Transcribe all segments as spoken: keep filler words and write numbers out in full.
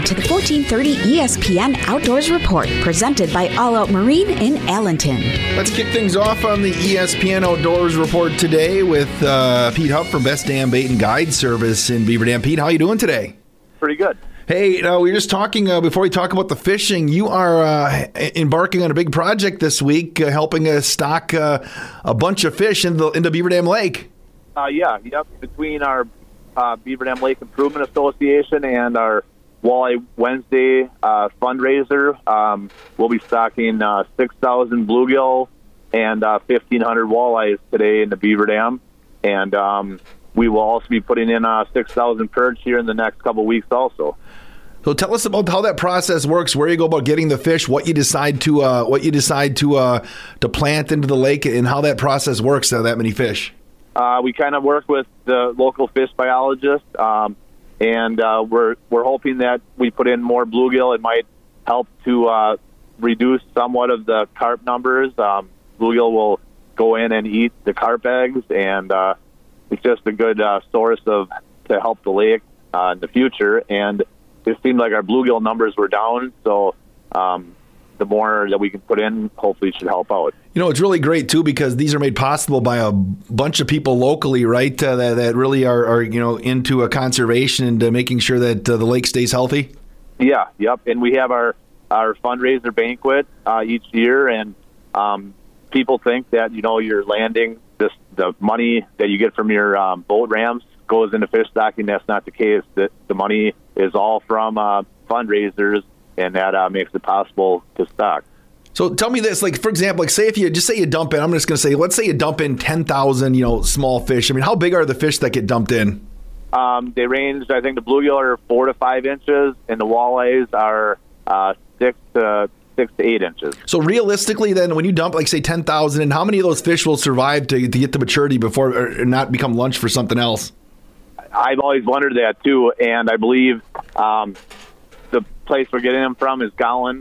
to the fourteen thirty E S P N Outdoors Report, presented by All Out Marine in Allenton. Let's kick things off on the E S P N Outdoors Report today with uh, Pete Huff from Best Damn Bait and Guide Service in Beaver Dam. Pete, how you doing today? Pretty good. Hey, uh, we were just talking, uh, before we talk about the fishing, you are uh, embarking on a big project this week, uh, helping us stock uh, a bunch of fish into, into Beaver Dam Lake. Uh, yeah, yep. Between our uh, Beaver Dam Lake Improvement Association and our Walleye Wednesday uh, fundraiser, um, we'll be stocking uh, six thousand bluegill and uh, fifteen hundred walleyes today in the Beaver Dam. And um, we will also be putting in uh, six thousand perch here in the next couple of weeks also. So tell us about how that process works, where you go about getting the fish, what you decide to uh, what you decide to uh, to plant into the lake, and how that process works to that many fish. Uh, we kind of work with the local fish biologist, um, and uh, we're we're hoping that we put in more bluegill. It might help to uh, reduce somewhat of the carp numbers. Um, bluegill will go in and eat the carp eggs, and uh, it's just a good uh, source of to help the lake uh, in the future. And it seemed like our bluegill numbers were down, so um, the more that we can put in, hopefully should help out. You know, it's really great, too, because these are made possible by a bunch of people locally, right, uh, that, that really are, are, you know, into a conservation and uh, making sure that uh, the lake stays healthy. Yeah, yep, and we have our, our fundraiser banquet uh, each year, and um, people think that, you know, you're landing this the money that you get from your um, boat ramps goes into fish stocking. That's not the case. The, the money is all from uh, fundraisers, and that uh, makes it possible to stock. So tell me this, like, for example, like, say if you just say you dump in, I'm just going to say, let's say you dump in ten thousand, you know, small fish. I mean, how big are the fish that get dumped in? Um, they range, I think the bluegill are four to five inches, and the walleyes are uh, six to six to eight inches. So realistically, then, when you dump, like, say, ten thousand, and how many of those fish will survive to, to get to maturity before or not become lunch for something else? I've always wondered that, too, and I believe um, the place we're getting them from is Gowan,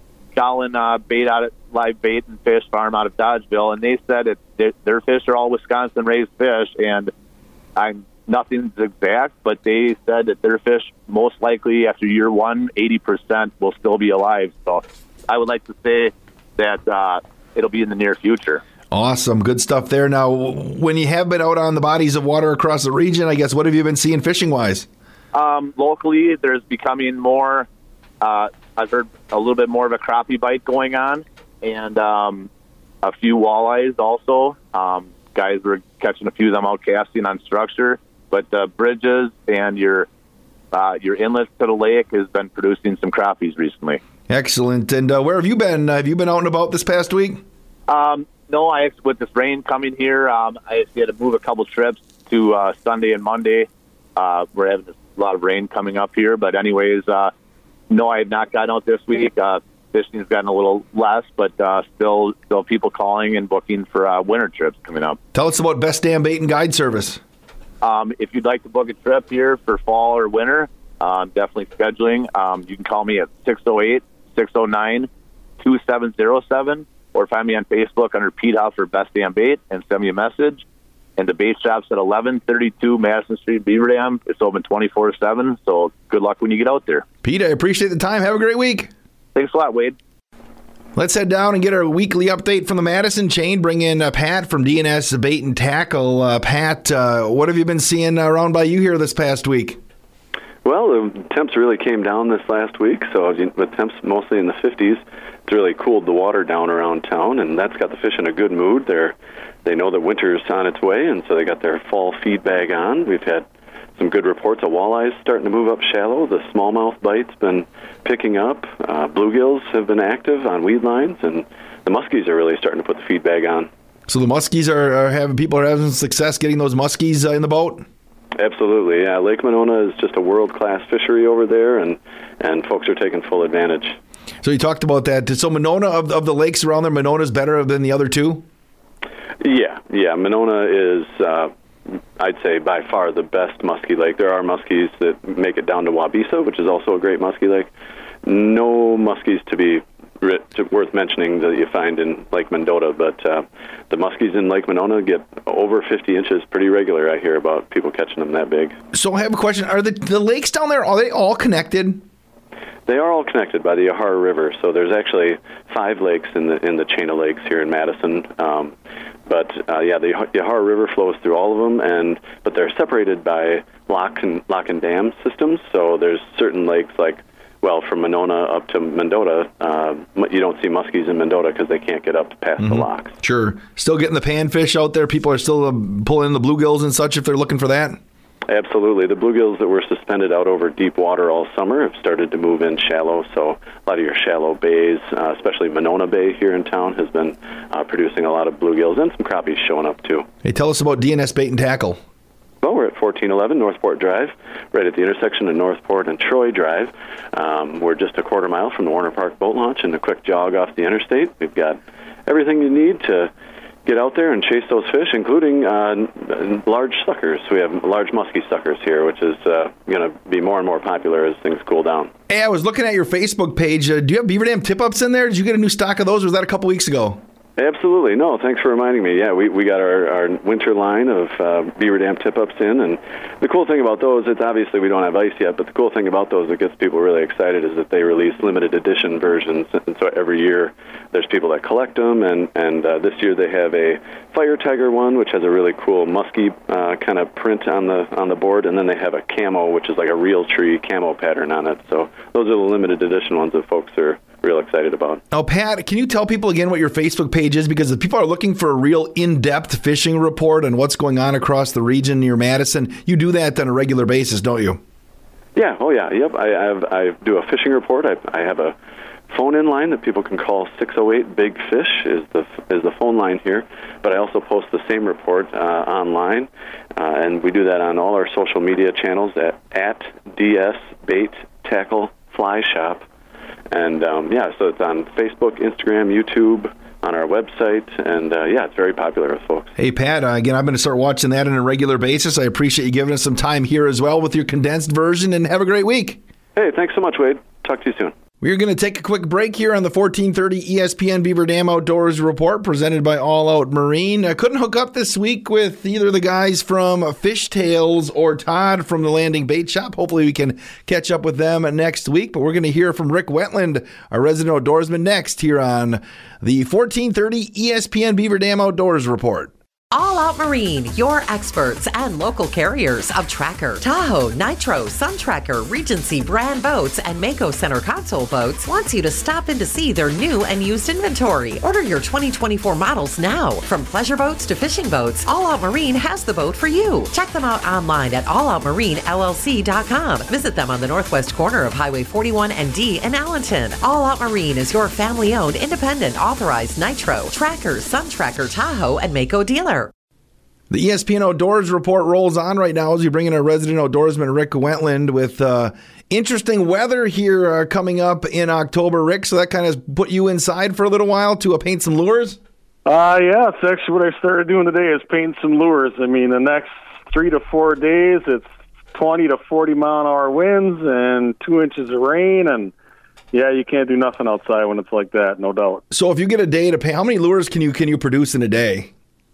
Gowan uh, bait out of live bait and fish farm out of Dodgeville, and they said that their, their fish are all Wisconsin-raised fish, and I'm nothing's exact, but they said that their fish most likely after year one, eighty percent will still be alive. So I would like to say that uh, it'll be in the near future. Awesome. Good stuff there. Now, when you have been out on the bodies of water across the region, I guess, what have you been seeing fishing-wise? Um, locally, there's becoming more, uh, I've heard a little bit more of a crappie bite going on, and um, a few walleyes also. Um, guys were catching a few of them out casting on structure, but the bridges and your uh, your inlets to the lake has been producing some crappies recently. Excellent. And uh, where have you been? Have you been out and about this past week? Um, no, I actually, with this rain coming here, um, I actually had to move a couple trips to uh, Sunday and Monday. Uh, we're having a lot of rain coming up here, but anyways, uh, no, I have not gotten out this week. Uh, fishing has gotten a little less, but uh, still, still people calling and booking for uh, winter trips coming up. Tell us about Best Damn Bait and Guide Service. Um, if you'd like to book a trip here for fall or winter, uh, definitely scheduling. Um, you can call me at six oh eight, six oh nine, two seven oh seven or find me on Facebook under Pete Huff for Best Damn Bait and send me a message. And the bait shop's at eleven thirty-two Madison Street, Beaver Dam. It's open twenty-four seven, so good luck when you get out there. Pete, I appreciate the time. Have a great week. Thanks a lot, Wade. Let's head down and get our weekly update from the Madison chain. Bring in uh, Pat from D N S Bait and Tackle. Uh, Pat, uh, what have you been seeing around by you here this past week? Well, the temps really came down this last week, so with temps mostly in the fifties, it's really cooled the water down around town, and that's got the fish in a good mood. They're, they know that winter's on its way, and so they got their fall feed bag on. We've had some good reports of walleyes starting to move up shallow. The smallmouth bite's been picking up. Uh, bluegills have been active on weed lines, and the muskies are really starting to put the feed bag on. So the muskies are, are having people are having success getting those muskies uh, in the boat? Absolutely, yeah. Lake Monona is just a world-class fishery over there, and, and folks are taking full advantage. So you talked about that. So Monona, of, of the lakes around there, Monona's better than the other two? Yeah, yeah. Monona is, uh, I'd say, by far the best muskie lake. There are muskies that make it down to Waubesa, which is also a great muskie lake. No muskies to be worth mentioning that you find in Lake Mendota, but uh, the muskies in Lake Monona get over fifty inches pretty regular. I hear about people catching them that big. So I have a question. Are the, the lakes down there, are they all connected? They are all connected by the Yahara River, so there's actually five lakes in the in the chain of lakes here in Madison. Um, but uh, yeah, the Yahara River flows through all of them, and but they're separated by lock and lock and dam systems. So there's certain lakes like, well, from Monona up to Mendota, uh, you don't see muskies in Mendota because they can't get up past mm-hmm. the locks. Sure, still getting the panfish out there. People are still uh, pulling in the bluegills and such if they're looking for that. Absolutely. The bluegills that were suspended out over deep water all summer have started to move in shallow, so a lot of your shallow bays, uh, especially Monona Bay here in town, has been uh, producing a lot of bluegills and some crappies showing up too. Hey, tell us about D N S Bait and Tackle. Well, we're at fourteen eleven Northport Drive, right at the intersection of Northport and Troy Drive. Um, we're just a quarter mile from the Warner Park boat launch and a quick jog off the interstate. We've got everything you need to get out there and chase those fish, including uh, large suckers. We have large muskie suckers here, which is uh, going to be more and more popular as things cool down. Hey, I was looking at your Facebook page. Uh, do you have Beaver Dam tip-ups in there? Did you get a new stock of those, or was that a couple weeks ago? Absolutely. No, thanks for reminding me. Yeah, we, we got our, our winter line of uh, Beaver Dam tip-ups in, and the cool thing about those, it's obviously we don't have ice yet, but the cool thing about those that gets people really excited is that they release limited edition versions, and so every year there's people that collect them, and, and uh, this year they have a Fire Tiger one, which has a really cool musky uh, kind of print on the on the board, and then they have a camo, which is like a real tree camo pattern on it. So those are the limited edition ones that folks are real excited about. Now, Pat, can you tell people again what your Facebook page is? Because if people are looking for a real in-depth fishing report on what's going on across the region near Madison, you do that on a regular basis, don't you? Yeah. Oh, yeah. Yep. I have, I do a fishing report. I, I have a phone-in line that people can call six oh eight big fish is the is the phone line here. But I also post the same report uh, online, uh, and we do that on all our social media channels at, at D S Bait Tackle Fly Shop. And, um, yeah, so it's on Facebook, Instagram, YouTube, on our website, and, uh, yeah, it's very popular with folks. Hey, Pat, uh, again, I'm going to start watching that on a regular basis. I appreciate you giving us some time here as well with your condensed version, and have a great week. Hey, thanks so much, Wade. Talk to you soon. We're going to take a quick break here on the fourteen thirty E S P N Beaver Dam Outdoors Report presented by All Out Marine. I couldn't hook up this week with either the guys from Fish Tales or Todd from the Landing Bait Shop. Hopefully we can catch up with them next week, but we're going to hear from Rick Wetland, our resident outdoorsman, next here on the fourteen thirty E S P N Beaver Dam Outdoors Report. All Out Marine, your experts and local carriers of Tracker, Tahoe, Nitro, Sun Tracker, Regency brand boats, and Mako Center console boats, wants you to stop in to see their new and used inventory. Order your twenty twenty-four models now. From pleasure boats to fishing boats, All Out Marine has the boat for you. Check them out online at all out marine L L C dot com. Visit them on the northwest corner of Highway forty-one and D in Allenton. All Out Marine is your family-owned, independent, authorized Nitro, Tracker, Sun Tracker, Tahoe, and Mako dealer. The E S P N Outdoors Report rolls on right now as we bring in our resident outdoorsman, Rick Wetland, with uh, interesting weather here uh, coming up in October, Rick. So that kind of put you inside for a little while to uh, paint some lures? Uh, yeah, it's actually what I started doing today is painting some lures. I mean, the next three to four days, it's twenty to forty mile an hour winds and two inches of rain. And, yeah, you can't do nothing outside when it's like that, no doubt. So if you get a day to paint, how many lures can you can you produce in a day?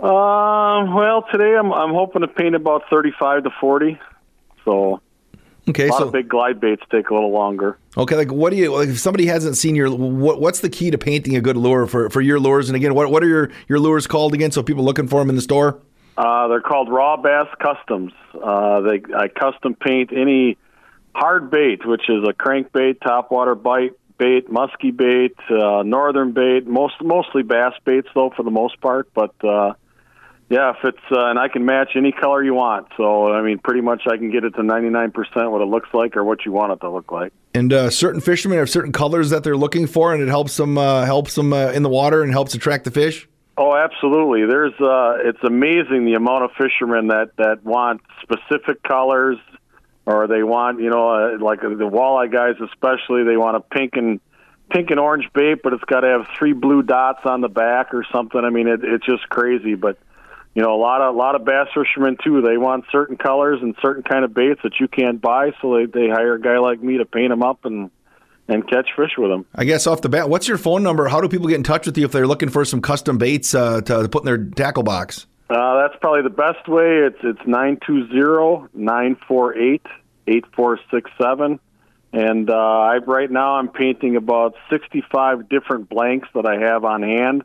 Um. Well, today I'm I'm hoping to paint about thirty-five to forty. So, okay, a lot so of big glide baits take a little longer. Okay, like what do you like if somebody hasn't seen your what what's the key to painting a good lure for, for your lures? And again, what what are your, your lures called again? So people looking for them in the store. Uh, they're called Raw Bass Customs. Uh, they I custom paint any hard bait, which is a crankbait, topwater bite bait, musky bait, uh, northern bait, most mostly bass baits though for the most part, but. Uh, Yeah, if it's uh, and I can match any color you want. So I mean, pretty much I can get it to ninety-nine percent what it looks like or what you want it to look like. And uh, certain fishermen have certain colors that they're looking for, and it helps them uh, helps them uh, in the water and helps attract the fish. Oh, absolutely. There's uh, it's amazing the amount of fishermen that that want specific colors, or they want you know uh, like the walleye guys especially. They want a pink and pink and orange bait, but it's got to have three blue dots on the back or something. I mean, it, it's just crazy, but. You know, a lot of a lot of bass fishermen too. They want certain colors and certain kind of baits that you can't buy, so they, they hire a guy like me to paint them up and and catch fish with them. I guess off the bat, what's your phone number? How do people get in touch with you if they're looking for some custom baits uh, to put in their tackle box? Uh, that's probably the best way. It's it's nine two zero, nine four eight, eight four six seven. And uh, I right now I'm painting about sixty-five different blanks that I have on hand.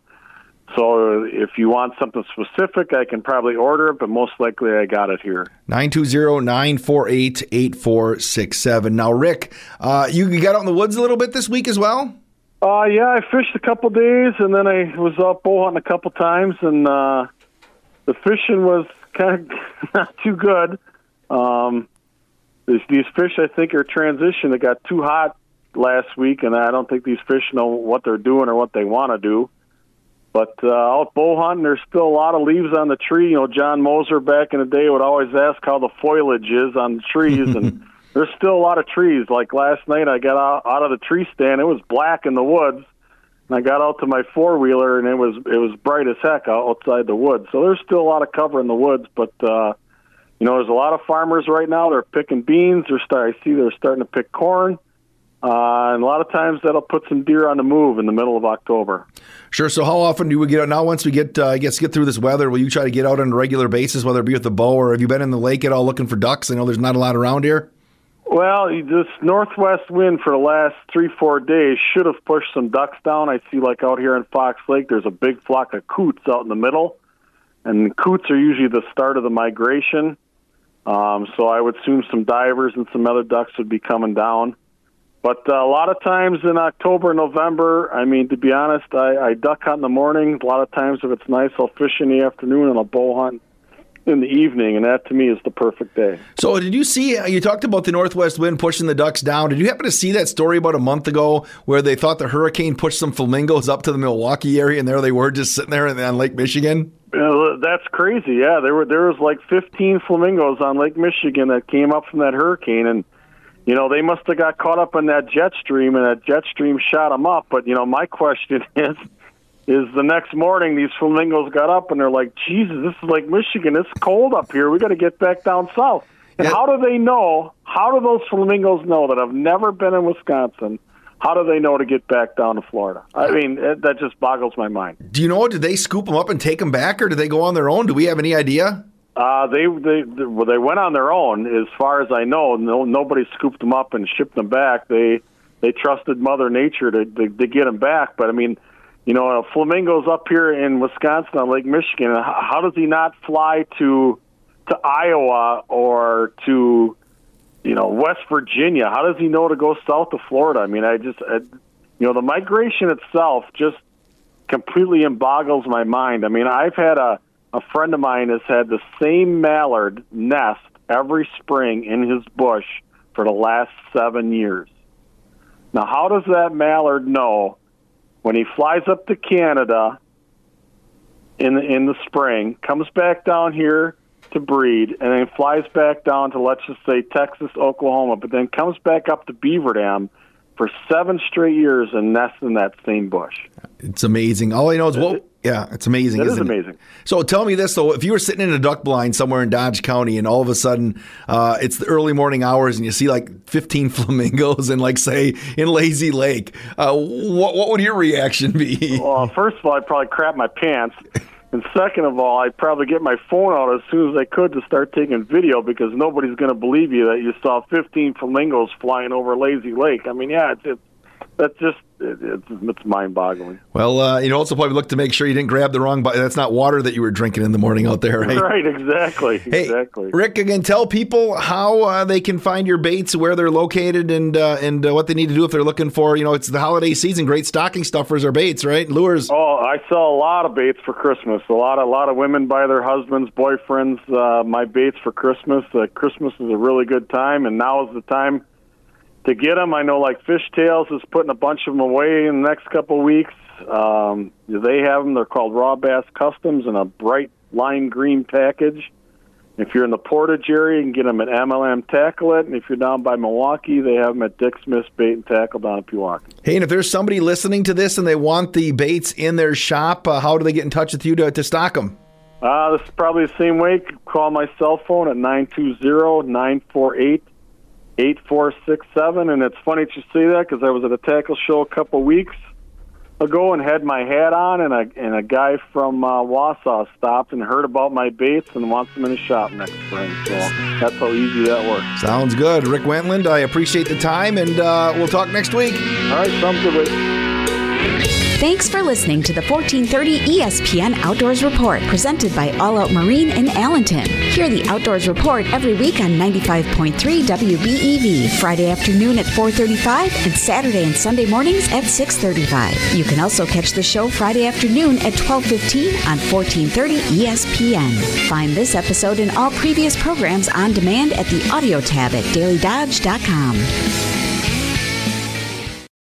So if you want something specific, I can probably order it, but most likely I got it here. nine two zero, nine four eight, eight four six seven. Now, Rick, uh, you got out in the woods a little bit this week as well? Uh, yeah, I fished a couple days, and then I was up bow hunting a couple times, and uh, the fishing was kind of not too good. Um, these, these fish, I think, are transition. It got too hot last week, and I don't think these fish know what they're doing or what they want to do. But uh, out bow hunting, there's still a lot of leaves on the tree. You know, John Moser back in the day would always ask how the foliage is on the trees, and there's still a lot of trees. Like last night, I got out, out of the tree stand. It was black in the woods, and I got out to my four-wheeler, and it was it was bright as heck outside the woods. So there's still a lot of cover in the woods, but uh, you know, there's a lot of farmers right now. They're picking beans. They're start, I see they're starting to pick corn. Uh, and a lot of times that'll put some deer on the move in the middle of October. Sure. So how often do we get out? Now, once we get, uh, I guess, get through this weather, will you try to get out on a regular basis, whether it be with the bow, or have you been in the lake at all looking for ducks? I know there's not a lot around here. Well, this northwest wind for the last three, four days should have pushed some ducks down. I see, like out here in Fox Lake, there's a big flock of coots out in the middle. And coots are usually the start of the migration. Um, so I would assume some divers and some other ducks would be coming down. But uh, a lot of times in October, November, I mean, to be honest, I, I duck hunt in the morning. A lot of times if it's nice, I'll fish in the afternoon and I'll bow hunt in the evening, and that to me is the perfect day. So did you see, you talked about the northwest wind pushing the ducks down. Did you happen to see that story about a month ago where they thought the hurricane pushed some flamingos up to the Milwaukee area, and there they were just sitting there on Lake Michigan? Uh, that's crazy, yeah. There were there was like fifteen flamingos on Lake Michigan that came up from that hurricane, and you know, they must have got caught up in that jet stream, and that jet stream shot them up. But, you know, my question is, is the next morning these flamingos got up, and they're like, Jesus, this is like Michigan. It's cold up here. We got to get back down south. And yeah. How do they know, how do those flamingos know that have never been in Wisconsin, how do they know to get back down to Florida? I mean, it, that just boggles my mind. Do you know, did they scoop them up and take them back, or did they go on their own? Do we have any idea? Uh, they they well, they went on their own, as far as I know. No, nobody scooped them up and shipped them back. They they trusted Mother Nature to, to to get them back. But I mean, you know, a flamingo's up here in Wisconsin on Lake Michigan. How does he not fly to to Iowa or to you know West Virginia? How does he know to go south to Florida? I mean, I just I, you know the migration itself just completely boggles my mind. I mean, I've had a A friend of mine has had the same mallard nest every spring in his bush for the last seven years. Now, how does that mallard know when he flies up to Canada in the, in the spring, comes back down here to breed, and then flies back down to, let's just say, Texas, Oklahoma, but then comes back up to Beaver Dam for seven straight years and nests in that same bush? It's amazing. All I know is what... Yeah, it's amazing. It is isn't amazing. It? So tell me this, though. If you were sitting in a duck blind somewhere in Dodge County and all of a sudden uh, it's the early morning hours and you see like fifteen flamingos in, like, say, in Lazy Lake, uh, what, what would your reaction be? Well, first of all, I'd probably crap my pants. And second of all, I'd probably get my phone out as soon as I could to start taking video, because nobody's going to believe you that you saw fifteen flamingos flying over Lazy Lake. I mean, yeah, it's, it's that's just it, it's, it's mind-boggling. Well, uh, you also probably look to make sure you didn't grab the wrong. That's not water that you were drinking in the morning out there, right? Right, exactly, hey, exactly. Rick, again, tell people how uh, they can find your baits, where they're located, and uh, and uh, what they need to do if they're looking for. You know, it's the holiday season. Great stocking stuffers are baits, right? Lures. Oh, I sell a lot of baits for Christmas. A lot, a lot of women buy their husbands, boyfriends, uh, my baits for Christmas. Uh, Christmas is a really good time, and now is the time to get them. I know, like Fishtails is putting a bunch of them away in the next couple of weeks. Um, they have them. They're called Raw Bass Customs in a bright lime green package. If you're in the Portage area, you can get them at M L M Tackle It. And if you're down by Milwaukee, they have them at Dick Smith's Bait and Tackle down in Pewaukee. Hey, and if there's somebody listening to this and they want the baits in their shop, uh, how do they get in touch with you to, to stock them? Uh, this is probably the same way. Call my cell phone at nine two zero, nine four eight, eight four six seven. And it's funny that you say that, because I was at a tackle show a couple of weeks ago and had my hat on, and a and a guy from uh, Wausau stopped and heard about my baits and wants them in his shop next spring. So that's how easy that works. Sounds good. Rick Wentland, I appreciate the time, and uh, we'll talk next week. All right, sounds good. Thanks for listening to the fourteen thirty E S P N Outdoors Report, presented by All Out Marine in Allenton. Hear the Outdoors Report every week on ninety-five point three W B E V, Friday afternoon at four thirty-five and Saturday and Sunday mornings at six thirty-five. You can also catch the show Friday afternoon at twelve fifteen on fourteen thirty E S P N. Find this episode and all previous programs on demand at the audio tab at daily dodge dot com.